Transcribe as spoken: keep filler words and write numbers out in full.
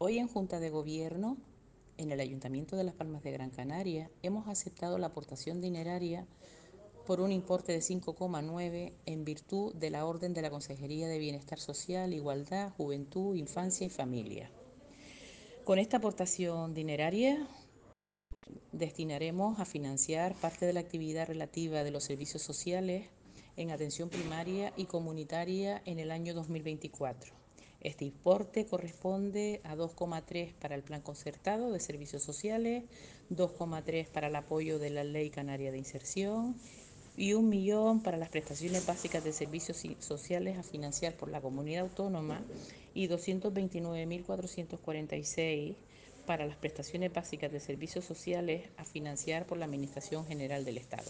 Hoy en Junta de Gobierno, en el Ayuntamiento de Las Palmas de Gran Canaria, hemos aceptado la aportación dineraria por un importe de cinco coma nueve en virtud de la orden de la Consejería de Bienestar Social, Igualdad, Juventud, Infancia y Familia. Con esta aportación dineraria destinaremos a financiar parte de la actividad relativa de los servicios sociales en atención primaria y comunitaria en el año dos mil veinticuatro. Este importe corresponde a dos coma tres para el Plan Concertado de Servicios Sociales, dos coma tres para el apoyo de la Ley Canaria de Inserción y un millón para las prestaciones básicas de servicios sociales a financiar por la comunidad autónoma y doscientos veintinueve mil cuatrocientos cuarenta y seis para las prestaciones básicas de servicios sociales a financiar por la Administración General del Estado.